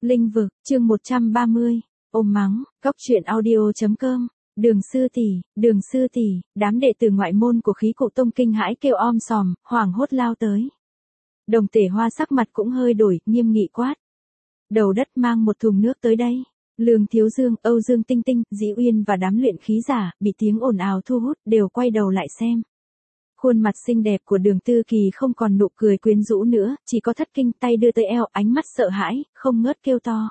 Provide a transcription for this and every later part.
Linh vực, chương 130, ôm mắng, cóc truyện audio.com. Đường sư tỷ, đám đệ tử ngoại môn của khí cụ tông kinh hãi kêu om sòm, hoảng hốt lao tới. Đồng Tể Hoa sắc mặt cũng hơi đổi, nghiêm nghị quát. Đầu đất mang một thùng nước tới đây. Lương Thiếu Dương, Âu Dương Tinh Tinh, Dĩ Uyên và đám luyện khí giả, bị tiếng ồn ào thu hút, đều quay đầu lại xem. Khuôn mặt xinh đẹp của Đường Tư Kỳ không còn nụ cười quyến rũ nữa, chỉ có thất kinh, tay đưa tới eo, ánh mắt sợ hãi, không ngớt kêu to.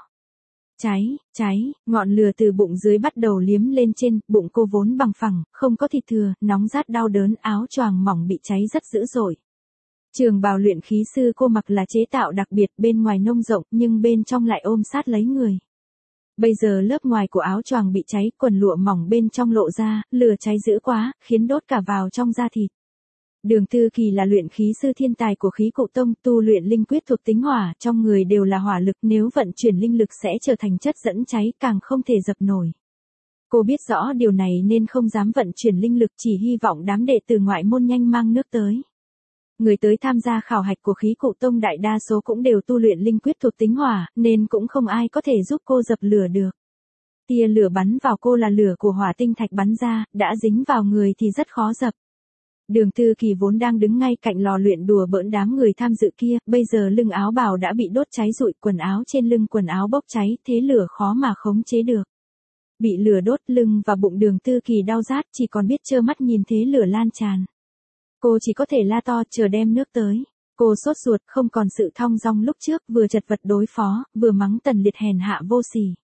Cháy, ngọn lửa từ bụng dưới bắt đầu liếm lên trên, bụng cô vốn bằng phẳng, không có thịt thừa, nóng rát đau đớn, áo choàng mỏng bị cháy rất dữ dội. Trường bào luyện khí sư cô mặc là chế tạo đặc biệt, bên ngoài nông rộng nhưng bên trong lại ôm sát lấy người. Bây giờ lớp ngoài của áo choàng bị cháy, quần lụa mỏng bên trong lộ ra, lửa cháy dữ quá, khiến đốt cả vào trong da thịt. Đường Tư Kỳ là luyện khí sư thiên tài của khí cụ tông, tu luyện linh quyết thuộc tính hỏa, trong người đều là hỏa lực, nếu vận chuyển linh lực sẽ trở thành chất dẫn cháy, càng không thể dập nổi. Cô biết rõ điều này nên không dám vận chuyển linh lực, chỉ hy vọng đám đệ tử ngoại môn nhanh mang nước tới. Người tới tham gia khảo hạch của khí cụ tông đại đa số cũng đều tu luyện linh quyết thuộc tính hỏa, nên cũng không ai có thể giúp cô dập lửa được. Tia lửa bắn vào cô là lửa của hỏa tinh thạch bắn ra, đã dính vào người thì rất khó dập. Đường Tư Kỳ vốn đang đứng ngay cạnh lò luyện đùa bỡn đám người tham dự kia, bây giờ lưng áo bào đã bị đốt cháy rụi, quần áo trên lưng quần áo bốc cháy, thế lửa khó mà khống chế được. Bị lửa đốt lưng và bụng Đường Tư Kỳ đau rát, chỉ còn biết trơ mắt nhìn thế lửa lan tràn. Cô chỉ có thể la to chờ đem nước tới. Cô sốt ruột, không còn sự thong dong lúc trước, vừa chật vật đối phó, vừa mắng Tần Liệt hèn hạ vô sỉ.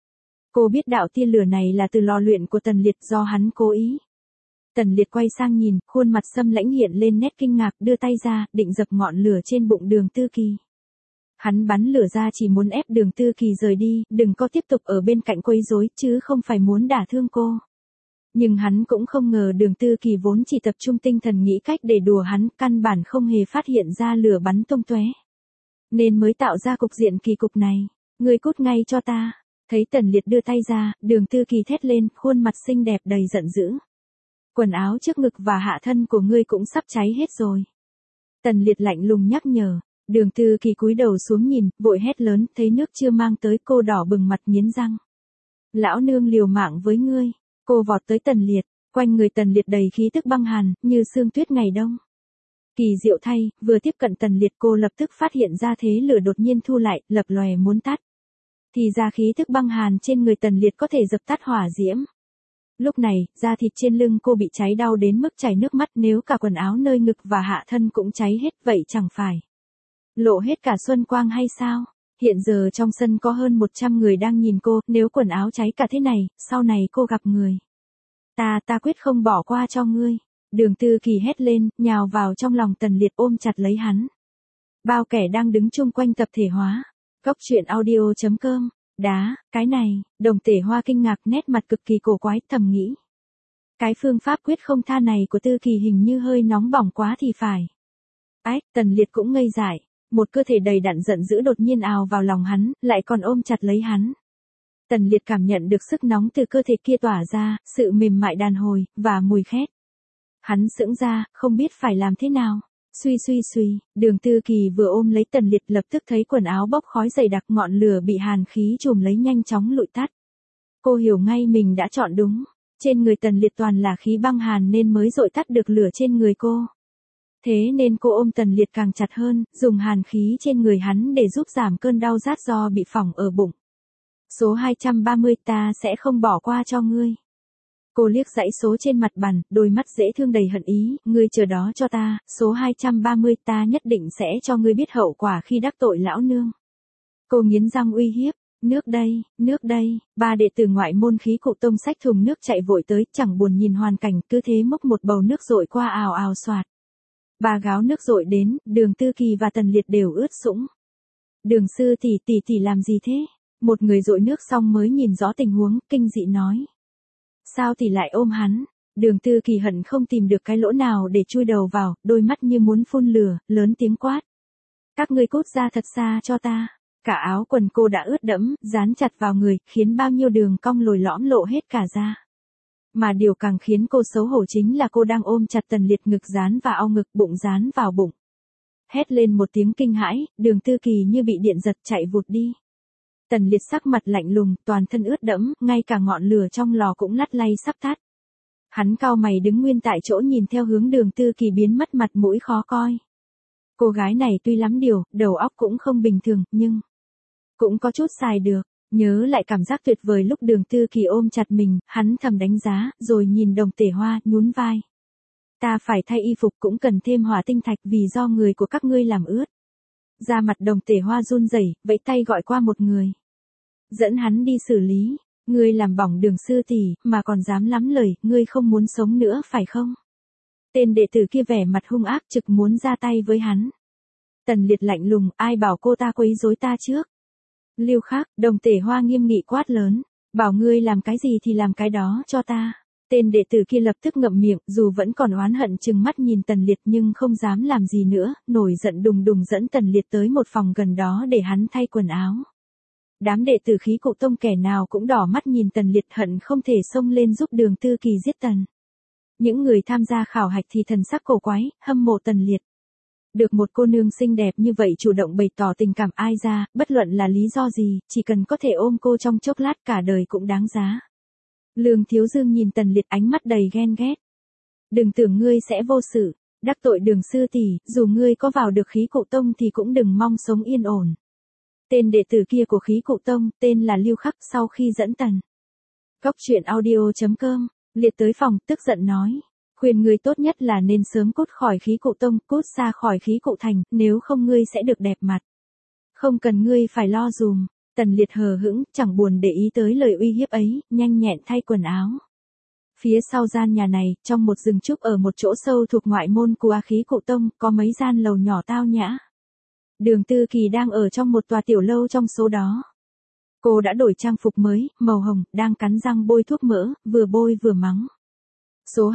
Cô biết đạo tia lửa này là từ lò luyện của Tần Liệt do hắn cố ý. Tần Liệt quay sang nhìn, khuôn mặt xâm lãnh hiện lên nét kinh ngạc, đưa tay ra, định dập ngọn lửa trên bụng Đường Tư Kỳ. Hắn bắn lửa ra chỉ muốn ép Đường Tư Kỳ rời đi, đừng có tiếp tục ở bên cạnh quấy rối, chứ không phải muốn đả thương cô. Nhưng hắn cũng không ngờ Đường Tư Kỳ vốn chỉ tập trung tinh thần nghĩ cách để đùa hắn, căn bản không hề phát hiện ra lửa bắn tung tóe, nên mới tạo ra cục diện kỳ cục này. Ngươi cút ngay cho ta. Thấy Tần Liệt đưa tay ra, Đường Tư Kỳ thét lên, khuôn mặt xinh đẹp đầy giận dữ. Quần áo trước ngực và hạ thân của ngươi cũng sắp cháy hết rồi. Tần Liệt lạnh lùng nhắc nhở. Đường Tư Kỳ cúi đầu xuống nhìn, vội hét lớn, thấy nước chưa mang tới, cô đỏ bừng mặt nghiến răng. Lão nương liều mạng với ngươi. Cô vọt tới Tần Liệt, quanh người Tần Liệt đầy khí tức băng hàn, như sương tuyết ngày đông. Kỳ diệu thay, vừa tiếp cận Tần Liệt cô lập tức phát hiện ra thế lửa đột nhiên thu lại, lập lòe muốn tắt. Thì ra khí tức băng hàn trên người Tần Liệt có thể dập tắt hỏa diễm. Lúc này, da thịt trên lưng cô bị cháy đau đến mức chảy nước mắt, nếu cả quần áo nơi ngực và hạ thân cũng cháy hết, vậy chẳng phải lộ hết cả xuân quang hay sao? Hiện giờ trong sân có hơn 100 người đang nhìn cô, nếu quần áo cháy cả thế này, sau này cô gặp người. Ta quyết không bỏ qua cho ngươi. Đường Tư Kỳ hét lên, nhào vào trong lòng Tần Liệt ôm chặt lấy hắn. Bao kẻ đang đứng chung quanh tập thể hóa. Cóc truyện audio.com. Đá, cái này, Đồng Tể Hoa kinh ngạc, nét mặt cực kỳ cổ quái, thầm nghĩ. Cái phương pháp quyết không tha này của Tư Kỳ hình như hơi nóng bỏng quá thì phải. Tần Liệt cũng ngây dại. Một cơ thể đầy đặn giận dữ đột nhiên ào vào lòng hắn, lại còn ôm chặt lấy hắn. Tần Liệt cảm nhận được sức nóng từ cơ thể kia tỏa ra, sự mềm mại đàn hồi, và mùi khét. Hắn sững ra, không biết phải làm thế nào. Suy, Đường Tư Kỳ vừa ôm lấy Tần Liệt lập tức thấy quần áo bốc khói dày đặc, ngọn lửa bị hàn khí trùm lấy nhanh chóng lụi tắt. Cô hiểu ngay mình đã chọn đúng. Trên người Tần Liệt toàn là khí băng hàn nên mới dội tắt được lửa trên người cô. Thế nên cô ôm Tần Liệt càng chặt hơn, dùng hàn khí trên người hắn để giúp giảm cơn đau rát do bị phỏng ở bụng. Số 230, ta sẽ không bỏ qua cho ngươi. Cô liếc dãy số trên mặt bàn, đôi mắt dễ thương đầy hận ý, ngươi chờ đó cho ta, số 230, ta nhất định sẽ cho ngươi biết hậu quả khi đắc tội lão nương. Cô nghiến răng uy hiếp, nước đây, ba đệ tử ngoại môn khí cụ tông xách thùng nước chạy vội tới, chẳng buồn nhìn hoàn cảnh, cứ thế múc một bầu nước dội qua ào ào xoạt. Ba gáo nước dội đến, Đường Tư Kỳ và Tần Liệt đều ướt sũng. Đường sư tỷ làm gì thế? Một người dội nước xong mới nhìn rõ tình huống, kinh dị nói. Sao tỷ lại ôm hắn? Đường Tư Kỳ hận không tìm được cái lỗ nào để chui đầu vào, đôi mắt như muốn phun lửa, lớn tiếng quát. Các ngươi cút ra thật xa cho ta. Cả áo quần cô đã ướt đẫm, dán chặt vào người, khiến bao nhiêu đường cong lồi lõm lộ hết cả ra. Mà điều càng khiến cô xấu hổ chính là cô đang ôm chặt Tần Liệt, ngực dán vào ao ngực, bụng dán vào bụng. Hét lên một tiếng kinh hãi, Đường Tư Kỳ như bị điện giật chạy vụt đi. Tần Liệt sắc mặt lạnh lùng, toàn thân ướt đẫm, ngay cả ngọn lửa trong lò cũng lắt lay sắp tắt. Hắn cau mày đứng nguyên tại chỗ nhìn theo hướng Đường Tư Kỳ biến mất, mặt mũi khó coi. Cô gái này tuy lắm điều, đầu óc cũng không bình thường, nhưng cũng có chút xài được. Nhớ lại cảm giác tuyệt vời lúc Đường Tư Kỳ ôm chặt mình, hắn thầm đánh giá, rồi nhìn Đồng Tể Hoa, nhún vai. Ta phải thay y phục cũng cần thêm hỏa tinh thạch vì do người của các ngươi làm ướt. Da mặt Đồng Tể Hoa run rẩy, vẫy tay gọi qua một người. Dẫn hắn đi xử lý. Ngươi làm bỏng Đường sư tỷ, mà còn dám lắm lời, ngươi không muốn sống nữa phải không? Tên đệ tử kia vẻ mặt hung ác trực muốn ra tay với hắn. Tần Liệt lạnh lùng, ai bảo cô ta quấy rối ta trước? Lưu Khắc, Đồng Tể Hoa nghiêm nghị quát lớn, bảo ngươi làm cái gì thì làm cái đó cho ta. Tên đệ tử kia lập tức ngậm miệng, dù vẫn còn oán hận trừng mắt nhìn Tần Liệt nhưng không dám làm gì nữa, nổi giận đùng đùng dẫn Tần Liệt tới một phòng gần đó để hắn thay quần áo. Đám đệ tử Khí Cụ Tông kẻ nào cũng đỏ mắt nhìn Tần Liệt, hận không thể xông lên giúp Đường Tư Kỳ giết Tần. Những người tham gia khảo hạch thì thần sắc cổ quái, hâm mộ Tần Liệt. Được một cô nương xinh đẹp như vậy chủ động bày tỏ tình cảm ai ra, bất luận là lý do gì, chỉ cần có thể ôm cô trong chốc lát cả đời cũng đáng giá. Lương Thiếu Dương nhìn Tần Liệt ánh mắt đầy ghen ghét. Đừng tưởng ngươi sẽ vô sự, đắc tội Đường sư tỷ, dù ngươi có vào được Khí Cụ Tông thì cũng đừng mong sống yên ổn. Tên đệ tử kia của Khí Cụ Tông, tên là Lưu Khắc, sau khi dẫn Tần Cốc Truyện Audio.com, Liệt tới phòng, tức giận nói. Khuyên ngươi tốt nhất là nên sớm cút khỏi Khí Cụ Tông, cút xa khỏi Khí Cụ Thành, nếu không ngươi sẽ được đẹp mặt. Không cần ngươi phải lo dùm. Tần Liệt hờ hững, chẳng buồn để ý tới lời uy hiếp ấy, nhanh nhẹn thay quần áo. Phía sau gian nhà này, trong một rừng trúc ở một chỗ sâu thuộc ngoại môn của Khí Cụ Tông, có mấy gian lầu nhỏ tao nhã. Đường Tư Kỳ đang ở trong một tòa tiểu lâu trong số đó. Cô đã đổi trang phục mới, màu hồng, đang cắn răng bôi thuốc mỡ, vừa bôi vừa mắng. Số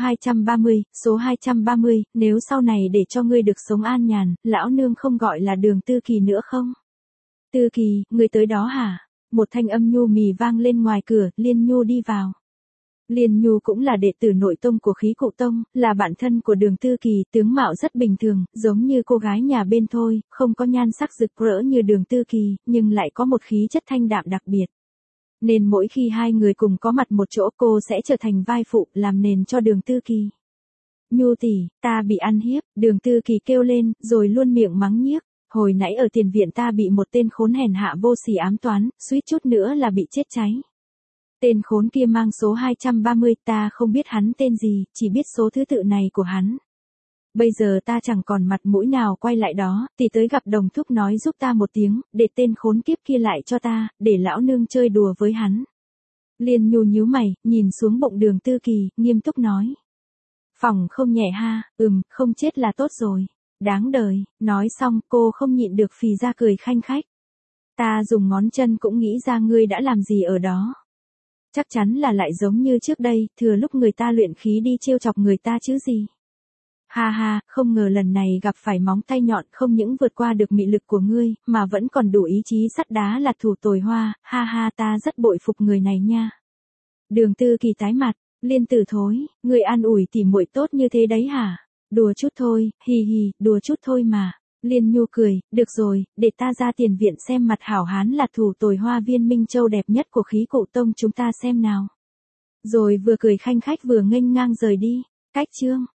230, nếu sau này để cho ngươi được sống an nhàn, lão nương không gọi là Đường Tư Kỳ nữa không? Tư Kỳ, ngươi tới đó hả? Một thanh âm nhu mì vang lên ngoài cửa, Liên Nhu đi vào. Liên Nhu cũng là đệ tử nội tông của Khí Cụ Tông, là bạn thân của Đường Tư Kỳ, tướng mạo rất bình thường, giống như cô gái nhà bên thôi, không có nhan sắc rực rỡ như Đường Tư Kỳ, nhưng lại có một khí chất thanh đạm đặc biệt. Nên mỗi khi hai người cùng có mặt một chỗ cô sẽ trở thành vai phụ, làm nền cho Đường Tư Kỳ. Nhu tỷ, ta bị ăn hiếp, Đường Tư Kỳ kêu lên, rồi luôn miệng mắng nhiếc. Hồi nãy ở tiền viện ta bị một tên khốn hèn hạ vô sỉ ám toán, suýt chút nữa là bị chết cháy. Tên khốn kia mang số 230, ta không biết hắn tên gì, chỉ biết số thứ tự này của hắn. Bây giờ ta chẳng còn mặt mũi nào quay lại đó, thì tới gặp Đồng thúc nói giúp ta một tiếng, để tên khốn kiếp kia lại cho ta, để lão nương chơi đùa với hắn. Liên Nhu nhíu mày, nhìn xuống bụng Đường Tư Kỳ, nghiêm túc nói. Phòng không nhẹ ha, không chết là tốt rồi. Đáng đời, nói xong cô không nhịn được phì ra cười khanh khách. Ta dùng ngón chân cũng nghĩ ra ngươi đã làm gì ở đó. Chắc chắn là lại giống như trước đây, thừa lúc người ta luyện khí đi trêu chọc người ta chứ gì. Ha ha, không ngờ lần này gặp phải móng tay nhọn không những vượt qua được mị lực của ngươi, mà vẫn còn đủ ý chí sắt đá là thủ tồi hoa, ha ha ta rất bội phục người này nha. Đường Tư Kỳ tái mặt, Liên Tử thối, ngươi an ủi tỉ muội tốt như thế đấy hả? Đùa chút thôi, hì hì, đùa chút thôi mà. Liên Nhu cười, được rồi, để ta ra tiền viện xem mặt hảo hán là thủ tồi hoa Viên Minh Châu đẹp nhất của Khí Cụ Tông chúng ta xem nào. Rồi vừa cười khanh khách vừa nghênh ngang rời đi. Cách chương